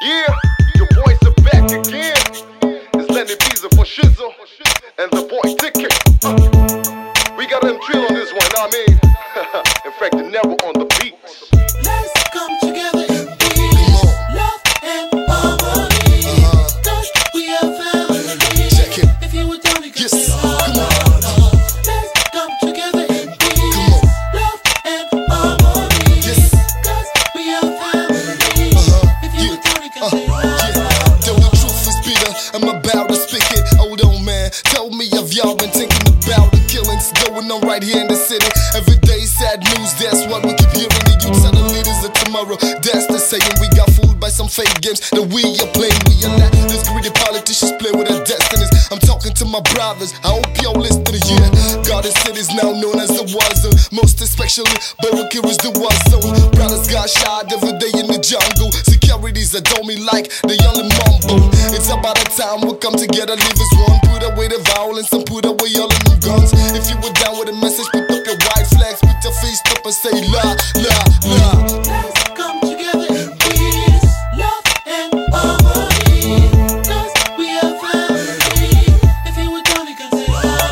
Yeah, your boys are back again. It's Lenny Pizza for Shizzle and the boy Ticket. We got them drill on this one, I mean. In fact, they're never on the beat. Let's come together in peace, love and harmony. Cause we are family. Check it. If you were down, we could Yes. say let's come together in peace, love and harmony. Yes. Cause we are family. If you were down, we could say Though the truth is bitter, I'm about to speak it. Hold on, man. Tell me, have y'all been thinking about the killings going on right here in the city? Every day, sad news, that's what we keep hearing. The youths are the leaders of tomorrow. That's the saying. We got fooled by some fake games that we are playing. We are not. These greedy politicians play with our destinies. I'm talking to my brothers. I hope y'all listening here. Garden City is now known as the war zone. Most especially, Barakir is the war zone. Brothers got shot every day in the jungle. Securities that don't me like they only mumble. It's about a time we come together, live as one. Put away the violence and put away all of them guns. If you were down with a message, put up your white flags, put your face up and say la, la, la. let's come together in peace, love and harmony. Cause we are family. If you were down, we can say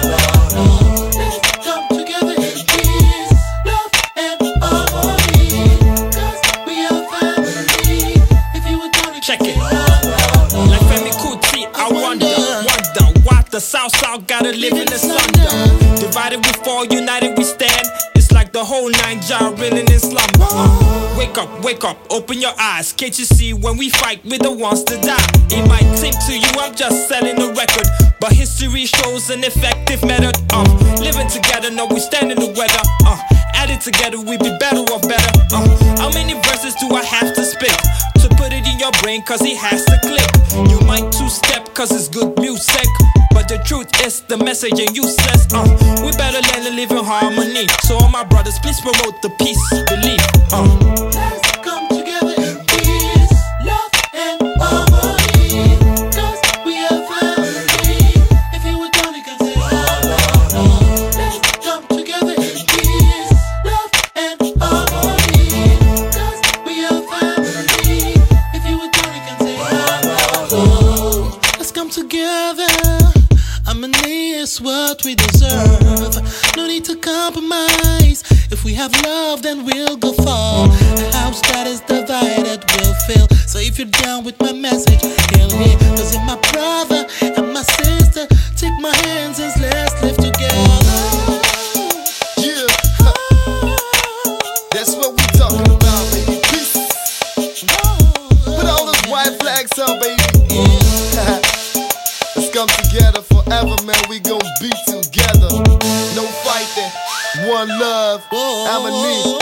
let's come together in peace, love and harmony. Cause we are family. If you were down, we can Check say it. Like Femi Kuti, I wonder why the South gotta live in the thunder. Divided we fall, united we stand. It's like the whole nine jar reeling in slumber. Wake up, open your eyes. Can't you see when we fight, we're the ones to die? It might seem to you I'm just selling a record, but history shows an effective method of living together. No, we stand in the weather. Added together, we be better or better. How many verses do I have to spit to put it in your brain? Cause it has to click. You might two-step cause it's good music, but the truth is the message ain't useless. We better learn to live in harmony. So all my brothers, please promote the peace, belief. let's come together in peace, love and harmony. Cause we are family. If you were down, we can say let's come together in peace, love and harmony. Cause we are family. If you were down, we can say let's come together. Harmony is what we deserve. No need to compromise. If we have love, then we'll go far. A house that is divided will fail. So if you're down with my message, hell yeah. Cause you're my brother and my sister. Take my hands and let's live together. Yeah. That's what we talking about, baby. Peace. Put all those white flags up, baby. Let's come together forever, man. We gon' be together. No fighting, one love, harmony.